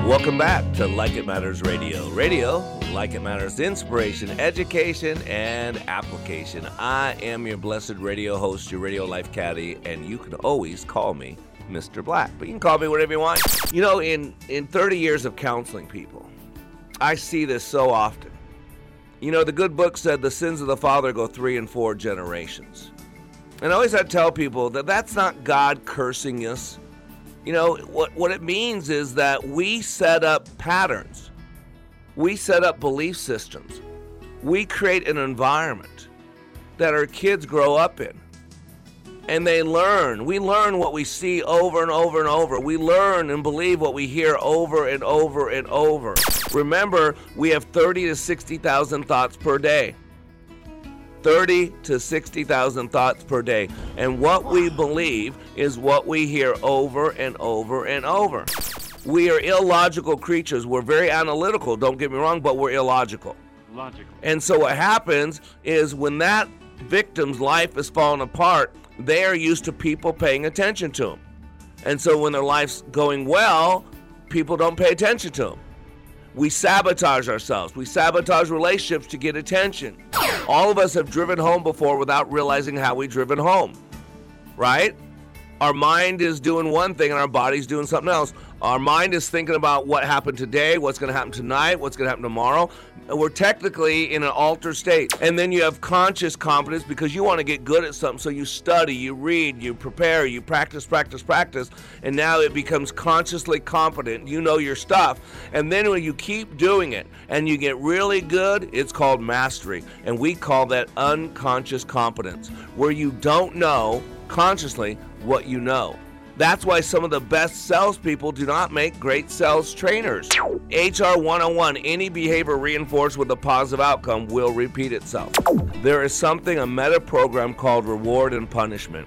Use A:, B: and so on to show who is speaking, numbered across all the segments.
A: Welcome back to Like It Matters Radio. Radio, like it matters, inspiration, education, and application. I am your blessed radio host, your radio life caddy, and you can always call me Mr. Black. But you can call me whatever you want. You know, in 30 years of counseling people, I see this so often. You know, the good book said the sins of the father go 3 and 4 generations. And I always had to tell people that that's not God cursing us. You know, what it means is that we set up patterns. We set up belief systems. We create an environment that our kids grow up in. And they learn. We learn what we see over and over and over. We learn and believe what we hear over and over and over. Remember, we have 30 to 60,000 thoughts per day. 30 to 60,000 thoughts per day. And what we believe is what we hear over and over and over. We are illogical creatures. We're very analytical, don't get me wrong, but we're illogical. And so what happens is when that victim's life is falling apart, they are used to people paying attention to them. And so when their life's going well, people don't pay attention to them. We sabotage ourselves. We sabotage relationships to get attention. All of us have driven home before without realizing how we driven home, right? Our mind is doing one thing and our body's doing something else. Our mind is thinking about what happened today, what's going to happen tonight, what's going to happen tomorrow. We're technically in an altered state. And then you have conscious competence because you want to get good at something. So you study, you read, you prepare, you practice. And now it becomes consciously competent. You know your stuff. And then when you keep doing it and you get really good, it's called mastery. And we call that unconscious competence, where you don't know consciously what you know. That's why some of the best salespeople do not make great sales trainers. HR 101, any behavior reinforced with a positive outcome will repeat itself. There is something, a meta program called reward and punishment.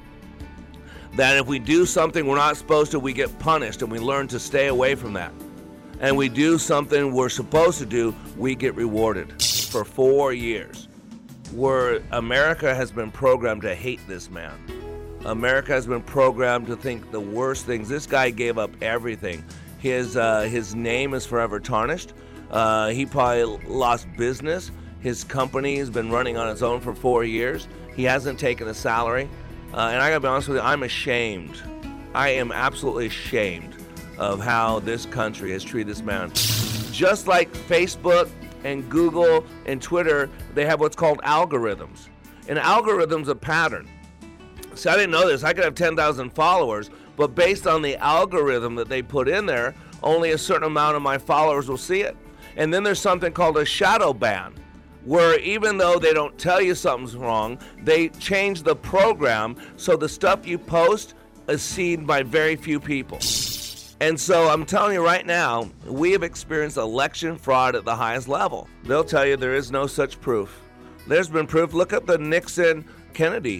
A: That if we do something we're not supposed to, we get punished, and we learn to stay away from that. And we do something we're supposed to do, we get rewarded. For 4 years, where America has been programmed to hate this man. America has been programmed to think the worst things. This guy gave up everything. His name is forever tarnished. He probably lost business. His company has been running on its own for 4 years. He hasn't taken a salary. And I gotta be honest with you, I'm ashamed. I am absolutely ashamed of how this country has treated this man. Just like Facebook and Google and Twitter, they have what's called algorithms. An algorithm's a pattern. See, I didn't know this. I could have 10,000 followers, but based on the algorithm that they put in there, only a certain amount of my followers will see it. And then there's something called a shadow ban, where even though they don't tell you something's wrong, they change the program so the stuff you post is seen by very few people. And so I'm telling you right now, we have experienced election fraud at the highest level. They'll tell you there is no such proof. There's been proof. Look up the Nixon-Kennedy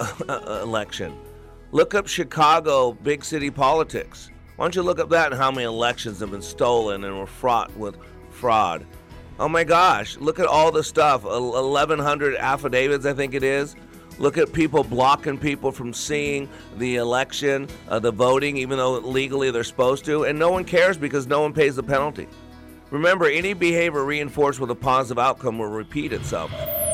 A: election. Look up Chicago big city politics. Why don't you look up that and how many elections have been stolen and were fraught with fraud. Oh my gosh, look at all the stuff. 1,100 affidavits, I think it is. Look at people blocking people from seeing the election, the voting, even though legally they're supposed to. And no one cares because no one pays the penalty. Remember, any behavior reinforced with a positive outcome will repeat itself.